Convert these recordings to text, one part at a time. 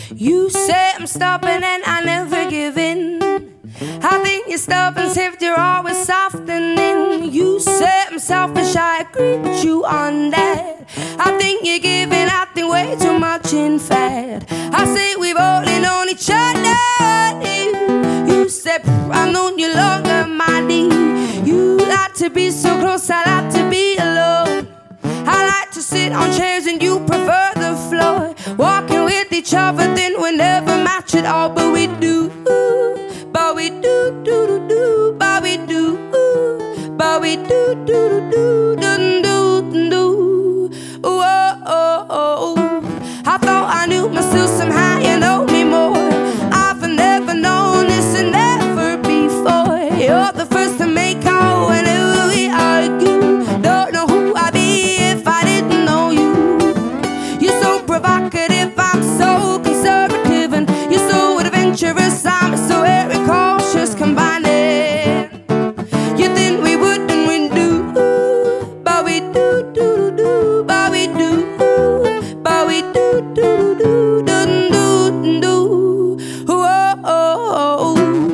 You say I'm stubborn and I never give in. I think you're stubborn if you're always softening. You say I'm selfish, I agree with you on that. I think you're giving, I think way too much in fact. I say we've only known each other. You say I've known you longer, my dear. You like to be so close, I like to be alone. I like to sit on chairs and you prefer the floor. Walking with each other, then we never match at all. But we do, but we do, do, do, do, but we do, but we do, do, do, do, do, do, do. Oh, oh, oh. I thought I knew myself, somehow you know me more. I've never known this and never before. You're the first to make out whenever we argue. Don't know who I'd be if I didn't know you. You're so provocative, I'm so conservative, and you're so adventurous, I'm so very cautious. Combining, you think we would and we do, but we do, do, do, but we do, but we do, do, do, do, do, do. Oh, oh, oh.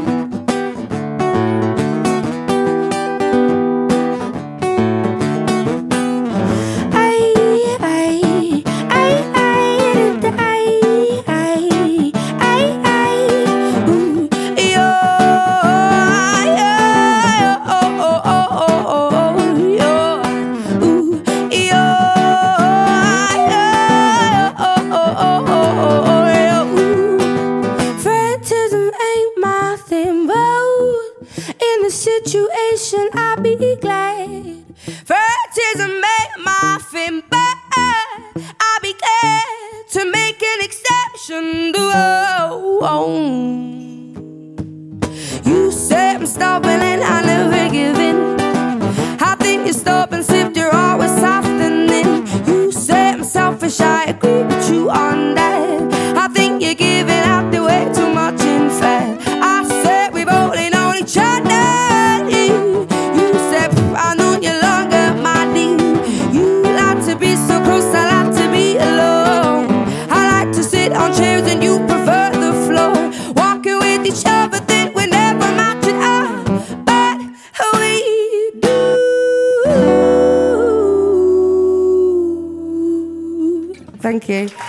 Situation, I'll be glad. Favoritism ain't my thing, but I'll be glad to make an exception. You say I'm stubborn and I never give in. I think you're stubborn if you're always softening. You say I'm selfish, I agree with you on that. I think you're giving out the way too much in fact. I said we've only known each other. On chairs and you prefer the floor. Walking with each other, then we never match it up. But we do. Thank you.